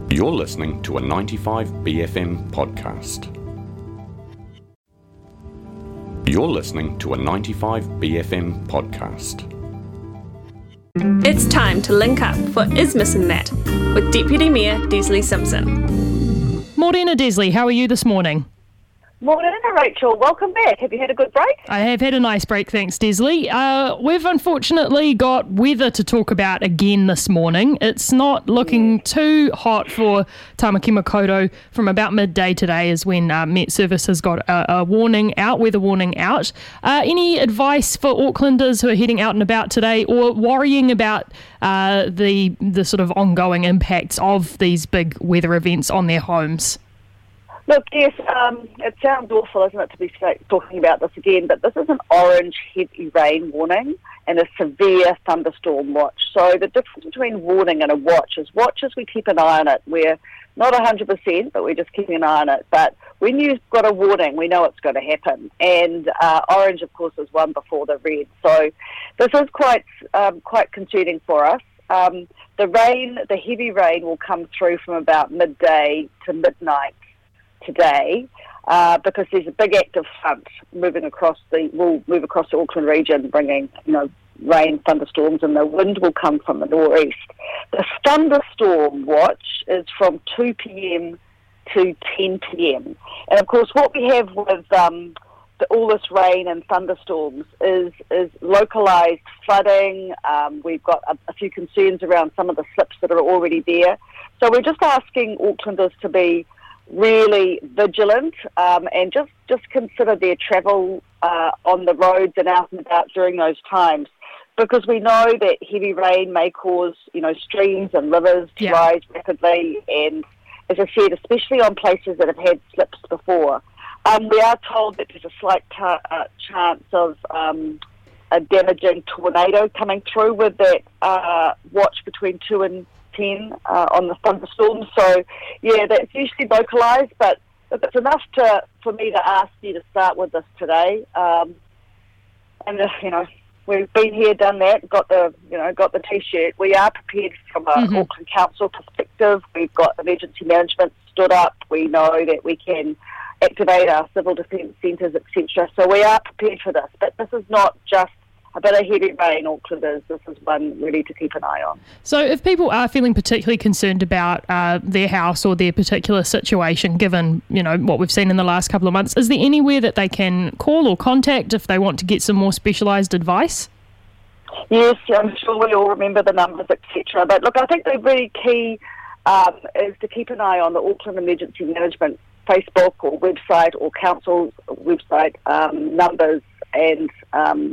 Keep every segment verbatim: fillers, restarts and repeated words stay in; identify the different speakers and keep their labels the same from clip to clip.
Speaker 1: You're listening to a ninety-five B F M podcast. You're listening to a ninety-five B F M podcast.
Speaker 2: It's time to link up for Is Missin' That with Deputy Mayor Desley Simpson.
Speaker 3: Morena Desley, how are you this morning?
Speaker 4: Morning, Rachel. Welcome back. Have you had a good break?
Speaker 3: I have had a nice break, thanks, Desley. Uh, we've unfortunately got weather to talk about again this morning. It's not looking too hot for Tamaki Makaurau. From about midday today is when uh, Met Service has got a, a warning out, weather warning out. Uh, any advice for Aucklanders who are heading out and about today or worrying about uh, the the sort of ongoing impacts of these big weather events on their homes?
Speaker 4: Look, yes, um, it sounds awful, isn't it, to be talking about this again, but this is an orange heavy rain warning and a severe thunderstorm watch. So the difference between warning and a watch is watches, we keep an eye on it. We're not one hundred percent, but we're just keeping an eye on it. But when you've got a warning, we know it's going to happen. And uh, orange, of course, is one before the red. So this is quite um, quite concerning for us. Um, the rain, the heavy rain will come through from about midday to midnight today, uh, because there's a big active front moving across the, will move across the Auckland region, bringing, you know, rain, thunderstorms, and the wind will come from the northeast. The thunderstorm watch is from two p.m. to ten p.m. And of course, what we have with um, the, all this rain and thunderstorms is is localised flooding. Um, we've got a, a few concerns around some of the slips that are already there. So we're just asking Aucklanders to be really vigilant um, and just, just consider their travel uh, on the roads and out and about during those times, because we know that heavy rain may cause, you know, streams and rivers to
Speaker 3: yeah.
Speaker 4: rise rapidly, and as I said, especially on places that have had slips before. Um, we are told that there's a slight ta- uh, chance of um, a damaging tornado coming through with that uh, watch between two and ten uh, on the thunderstorms. So, yeah, that's usually localised, but if it's enough to for me to ask you to start with this today. Um, and, uh, you know, we've been here, done that, got the, you know, got the T-shirt. We are prepared from an
Speaker 3: Mm-hmm.
Speaker 4: Auckland Council perspective. We've got emergency management stood up. We know that we can activate our civil defence centres, et cetera. So we are prepared for this. But this is not just a bit of heavy rain, Aucklanders. This is one really to keep an eye on.
Speaker 3: So if people are feeling particularly concerned about uh, their house or their particular situation, given, you know, what we've seen in the last couple of months, is there anywhere that they can call or contact if they want to get some more specialised advice?
Speaker 4: Yes, I'm sure we all remember the numbers, et cetera. But look, I think the really key um, is to keep an eye on the Auckland Emergency Management Facebook or website or council's website um, numbers and um,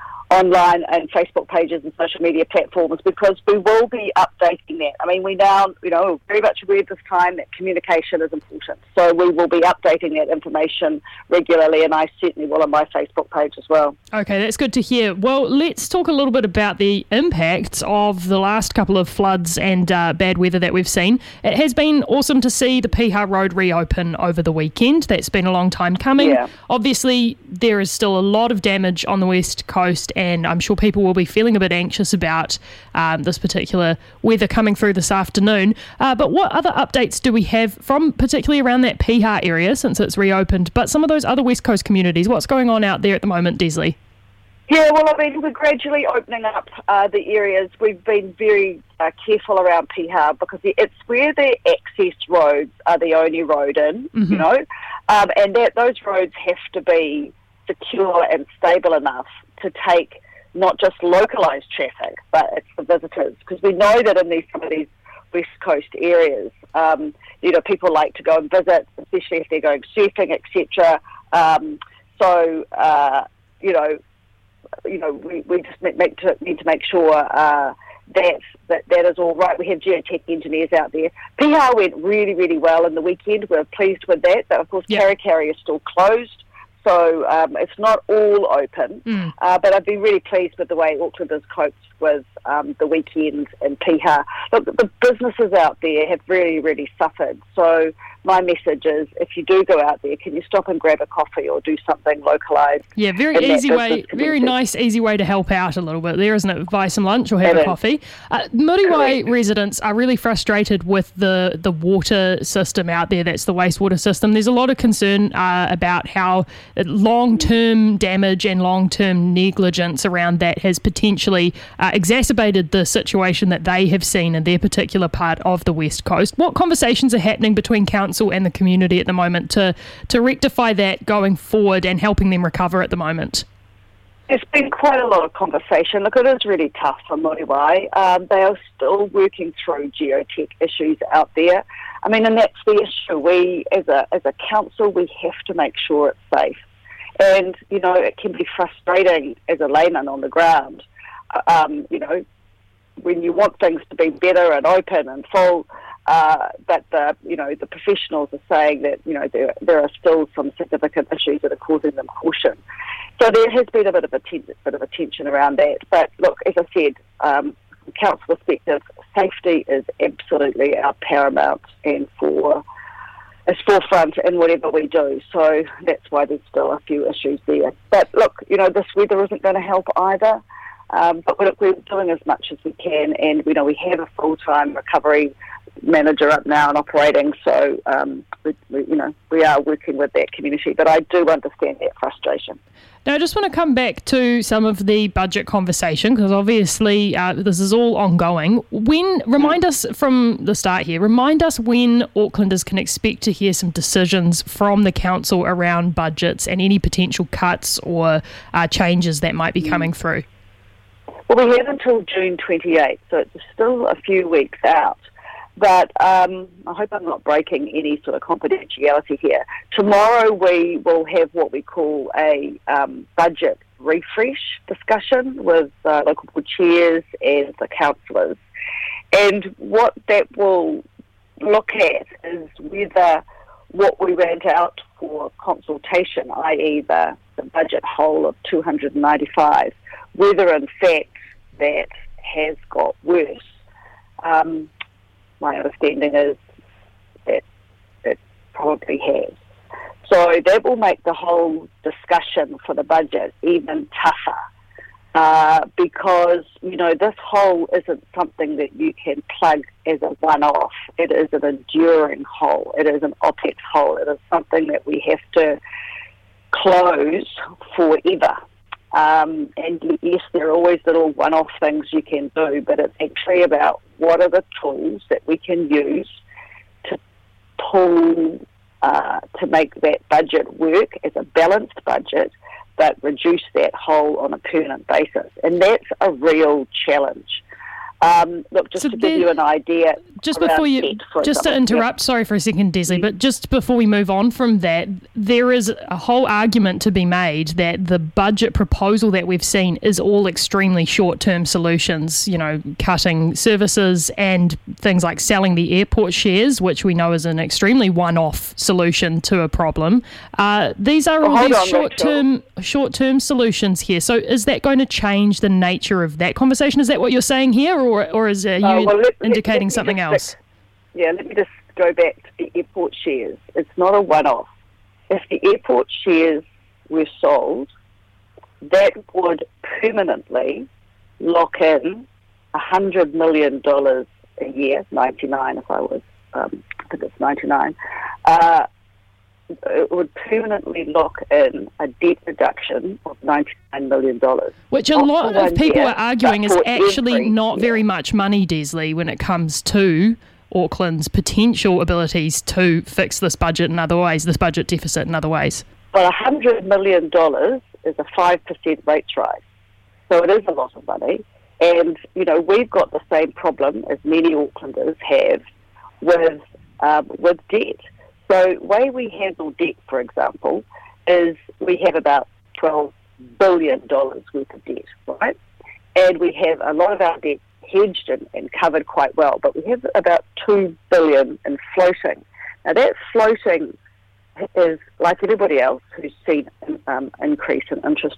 Speaker 4: online and Facebook pages and social media platforms, because we will be updating that. I mean, we now, you know, very much aware this time that communication is important. So we will be updating that information regularly, and I certainly will on my Facebook page as well. Okay,
Speaker 3: that's good to hear. Well, let's talk a little bit about the impact of the last couple of floods and uh, bad weather that we've seen. It has been awesome to see the Piha Road reopen over the weekend. That's been a long time coming.
Speaker 4: Yeah.
Speaker 3: Obviously, there is still a lot of damage on the west coast, and I'm sure people will be feeling a bit anxious about um, this particular weather coming through this afternoon. Uh, but what other updates do we have from particularly around that Piha area since it's reopened, but some of those other west coast communities? What's going on out there at the moment, Desley?
Speaker 4: Yeah, well, I mean, we're gradually opening up uh, the areas. We've been very uh, careful around Piha because it's where the access roads are the only road in,
Speaker 3: mm-hmm.
Speaker 4: you know, um, and that those roads have to be secure and stable enough to take not just localised traffic, but it's the visitors, because we know that in these some of these west coast areas, um, you know, people like to go and visit, especially if they're going surfing, et cetera. Um, so, uh, you know, you know, we, we just make to, need to make sure uh, that, that that is all right. We have geotech engineers out there. Piha went really, really well in the weekend. We're pleased with that. But of course,
Speaker 3: yep.
Speaker 4: Karakari is still closed. So um, it's not all open,
Speaker 3: mm.
Speaker 4: uh, but I've been really pleased with the way Aucklanders coped with um, the weekend in Piha. Look, the businesses out there have really, really suffered. So my message is, if you do go out there, can you stop and grab a coffee or do something localised?
Speaker 3: Yeah, very easy way, very nice, easy way to help out a little bit there, isn't it? Buy some lunch or have
Speaker 4: it
Speaker 3: a
Speaker 4: is.
Speaker 3: coffee. Uh, Muriwai residents are really frustrated with the, the water system out there. That's the wastewater system. There's a lot of concern uh, about how long-term damage and long-term negligence around that has potentially uh, exacerbated the situation that they have seen in their particular part of the West Coast. What conversations are happening between council and the community at the moment to, to rectify that going forward and helping them recover at the moment?
Speaker 4: There's been quite a lot of conversation. Look, it is really tough for Muriwai. Um, they are still working through geotech issues out there. I mean, and that's the issue. We, as a as a council, we have to make sure it's safe. And, you know, it can be frustrating as a layman on the ground, um, you know, when you want things to be better and open and full, uh, but the, you know, the professionals are saying that, you know, there, there are still some significant issues that are causing them caution. So there has been a bit of a, ten- bit of a tension around that. But look, as I said, um, from council perspective, safety is absolutely our paramount and for is forefront in whatever we do. So that's why there's still a few issues there. But look, you know, this weather isn't going to help either. Um, but look, we're doing as much as we can, and we know we have a full-time recovery manager up now and operating. So um, we, we, you know, we are working with that community. But I do understand that frustration.
Speaker 3: Now, I just want to come back to some of the budget conversation, because obviously uh, this is all ongoing. When remind us from the start here, remind us when Aucklanders can expect to hear some decisions from the council around budgets and any potential cuts or uh, changes that might be coming through.
Speaker 4: Well, we have until June twenty-eighth, so it's still a few weeks out. But um, I hope I'm not breaking any sort of confidentiality here. Tomorrow we will have what we call a um, budget refresh discussion with uh, local board chairs and the councillors. And what that will look at is whether what we went out for consultation, that is the, the budget hole of two hundred ninety-five, whether in fact that has got worse. Um, My understanding is that it probably has. So that will make the whole discussion for the budget even tougher uh, because, you know, this hole isn't something that you can plug as a one-off. It is an enduring hole. It is an OPEX hole. It is something that we have to close forever. Um, and yes, there are always little one-off things you can do, but it's actually about what are the tools that we can use to pull, uh, to make that budget work as a balanced budget, but reduce that hole on a permanent basis. And that's a real challenge. Um, look, just
Speaker 3: So
Speaker 4: to
Speaker 3: there-
Speaker 4: give you an idea.
Speaker 3: Just
Speaker 4: around
Speaker 3: before you,
Speaker 4: debt, for
Speaker 3: just to
Speaker 4: example.
Speaker 3: interrupt, sorry for a second, Desley, but just before we move on from that, there is a whole argument to be made that the budget proposal that we've seen is all extremely short-term solutions, you know, cutting services and things like selling the airport shares, which we know is an extremely one-off solution to a problem. Uh, these are
Speaker 4: Well,
Speaker 3: all
Speaker 4: hold
Speaker 3: these
Speaker 4: on,
Speaker 3: short-term, short-term solutions here. So is that going to change the nature of that conversation? Is that what you're saying here, or, or is uh, you
Speaker 4: Uh, well, let- let-
Speaker 3: indicating
Speaker 4: let me
Speaker 3: something
Speaker 4: just-
Speaker 3: else?
Speaker 4: Yeah, let me just go back to the airport shares. It's not a one-off. If the airport shares were sold, that would permanently lock in one hundred million dollars a year, ninety-nine if I was, um, I think it's ninety-nine, uh, it would permanently lock in a debt reduction of ninety-nine million dollars.
Speaker 3: Which a
Speaker 4: Not
Speaker 3: lot
Speaker 4: for
Speaker 3: of
Speaker 4: one
Speaker 3: people
Speaker 4: year,
Speaker 3: are arguing
Speaker 4: but
Speaker 3: is
Speaker 4: for
Speaker 3: actually
Speaker 4: every
Speaker 3: not
Speaker 4: year.
Speaker 3: very much money, Desley, when it comes to Auckland's potential abilities to fix this budget in other ways, this budget deficit in other ways.
Speaker 4: But one hundred million dollars is a five percent rates rise. So it is a lot of money. And, you know, we've got the same problem as many Aucklanders have with um, with debt. So the way we handle debt, for example, is we have about twelve billion dollars worth of debt, right? And we have a lot of our debt hedged and, and covered quite well, but we have about two billion dollars in floating. Now that floating is like everybody else who's seen an um, increase in interest rates.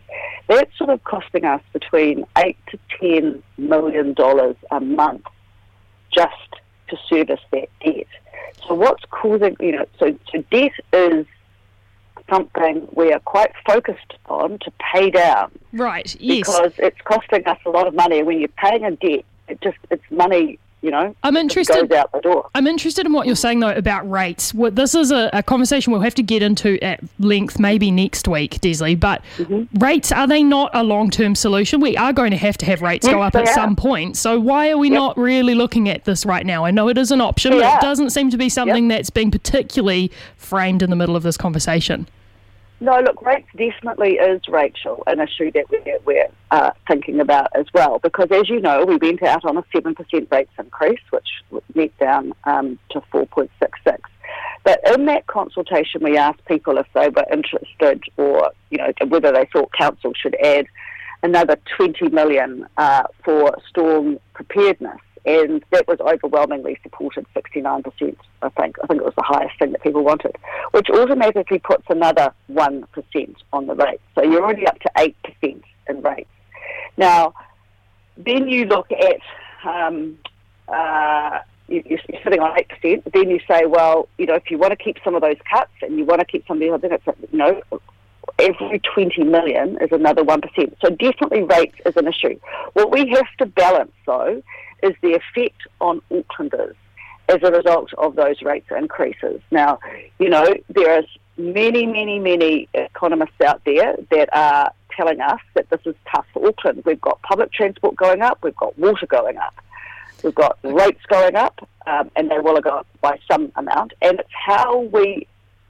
Speaker 4: That's sort of costing us between eight to ten million dollars a month just to service that debt. So what's causing, you know, so, so debt is something we are quite focused on to pay down.
Speaker 3: Right, yes.
Speaker 4: Because it's costing us a lot of money. When you're paying a debt, it just, it's money, you know,
Speaker 3: I'm interested,
Speaker 4: goes out the door.
Speaker 3: I'm interested in what you're saying, though, about rates. Well, this is a, a conversation we'll have to get into at length maybe next week, Desley, but mm-hmm. rates, are they not a long-term solution? We are going to have to have rates
Speaker 4: yes,
Speaker 3: go up at
Speaker 4: are.
Speaker 3: some point, so why are we
Speaker 4: yep.
Speaker 3: not really looking at this right now? I know it is an option,
Speaker 4: they
Speaker 3: but
Speaker 4: are.
Speaker 3: it doesn't seem to be something
Speaker 4: yep.
Speaker 3: that's being particularly framed in the middle of this conversation.
Speaker 4: No, look, rates definitely is, Rachel, an issue that we're, we're uh, thinking about as well, because as you know, we went out on a seven percent rates increase, which went down um, to four point six six. But in that consultation, we asked people if they were interested or, you know, whether they thought council should add another twenty million dollars uh, for storm preparedness. And that was overwhelmingly supported, sixty-nine percent, I think. I think it was the highest thing that people wanted, which automatically puts another one percent on the rate. So you're already up to eight percent in rates. Now, then you look at, um, uh, you, you're sitting on eight percent, then you say, well, you know, if you want to keep some of those cuts and you want to keep some of the other things, you know, every twenty million is another one percent. So definitely rates is an issue. What we have to balance, though, is the effect on Aucklanders as a result of those rates increases. Now, you know, there are many, many, many economists out there that are telling us that this is tough for Auckland. We've got public transport going up, we've got water going up, we've got rates going up, um, and they will go up by some amount. And it's how we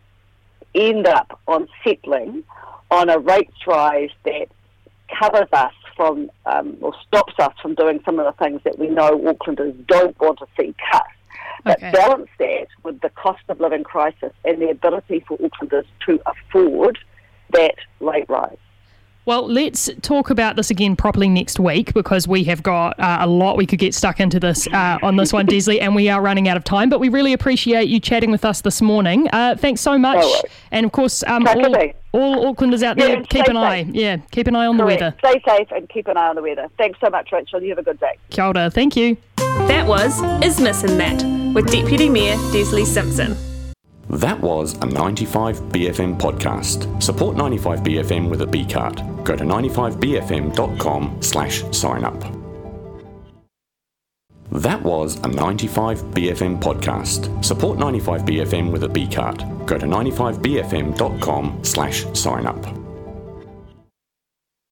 Speaker 4: end up on settling on a rates rise that covers us from, um, or stops us from doing some of the things that we know Aucklanders don't want to see cut. But
Speaker 3: okay.
Speaker 4: balance that with the cost of living crisis and the ability for Aucklanders to afford that rate rise.
Speaker 3: Well, let's talk about this again properly next week, because we have got uh, a lot we could get stuck into this uh, on this one, Desley, and we are running out of time. But we really appreciate you chatting with us this morning. Uh, thanks so much.
Speaker 4: No
Speaker 3: and of course, um, all, all Aucklanders out there,
Speaker 4: yeah,
Speaker 3: keep an
Speaker 4: safe.
Speaker 3: eye. Yeah, keep an eye on
Speaker 4: Correct.
Speaker 3: the weather.
Speaker 4: Stay safe and keep an eye on the weather. Thanks so much, Rachel. You have a good day.
Speaker 3: Kia ora. Thank you.
Speaker 2: That was Isthmus and That with Deputy Mayor Desley Simpson.
Speaker 1: That was a ninety-five B F M podcast. Support ninety-five B F M with a B card. Go to ninety-five b f m dot com slash sign up. That was a ninety-five B F M podcast. Support ninety-five B F M with a B card. Go to ninety-five b f m dot com slash sign up.